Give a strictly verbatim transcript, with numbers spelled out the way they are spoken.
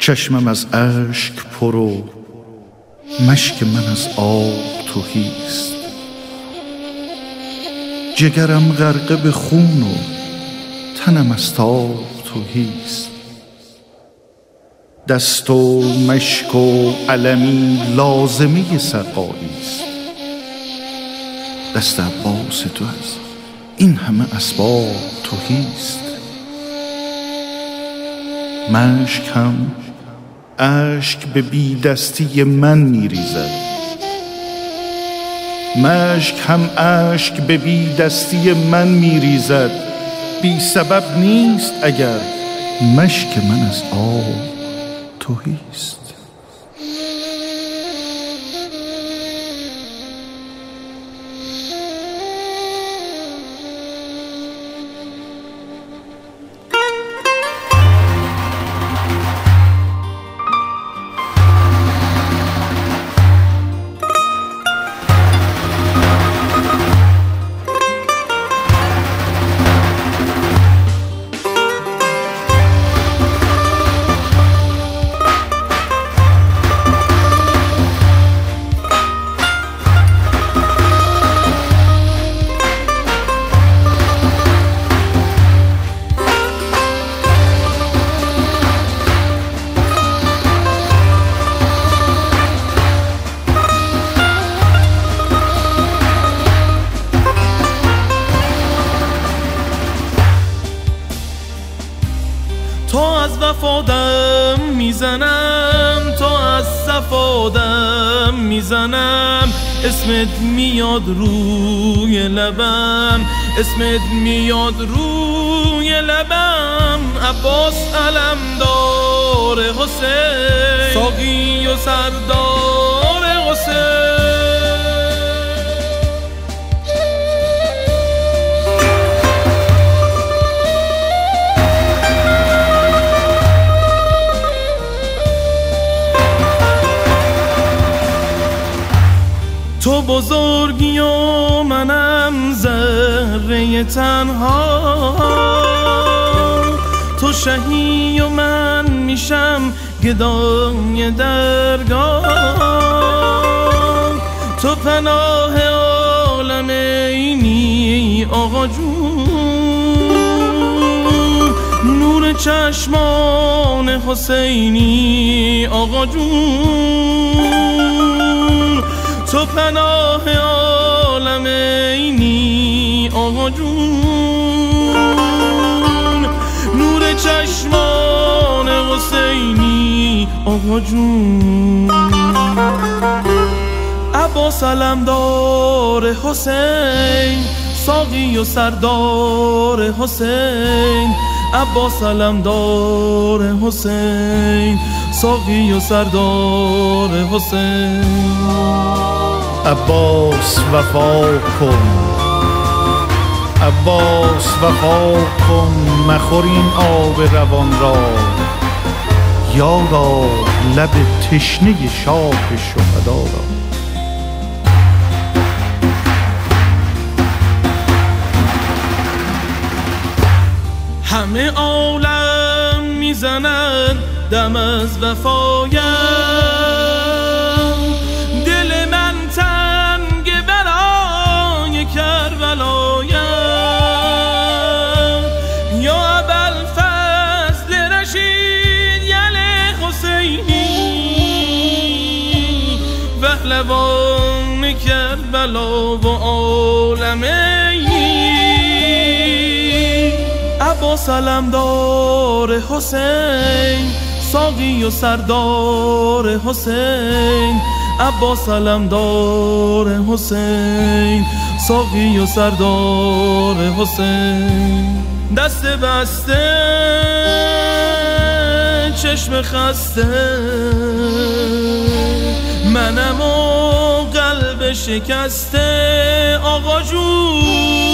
چشمم از اشک پرو، مشک من از آب تهیست. جگرم غرقه به خون و تنم از تاب تهیست. دست و مشک و علمی لازمه سقاییست. دست عباس تو از این همه اسباب تهیست. مشک هم اشک به بی دستی من میریزد. مشک هم اشک به بی دستی من میریزد. بی سبب نیست اگر مشک من از آب تهیست. تو از وفادم میزنم، تو از صفادم میزنم. اسمت میاد روی لبم، اسمت میاد روی لبم. عباس علمدار حسین، ساقی و سردار حسین. تو بزرگی و منم ذره تنها، تو شهی و من میشم گدای درگاه. تو پناه عالم اینی آقا جون، نور چشمان حسینی آقا جون. تو پناه عالم اینی آقا جون، نور چشمان حسینی آقا جون. عباس علمدار حسین، ساقی و سردار حسین. عباس علمدار حسین، ساقی و سردار حسین. عباس وفا کن، عباس وفا کن، مخور این آب روان را. یادا لب تشنه شاه شهدا را. همه عالم میزنن دم از وفایم، دل من تنگ برای کربلایم. یا ابوالفضل رشید یل حسینی، پهلوان کربلا و عالمی. عباس علمدار حسین، ساقی و سردار حسین. عباس علمدار حسین، ساقی و سردار حسین. دست بسته چشم خسته منم و قلب شکسته آقا جون.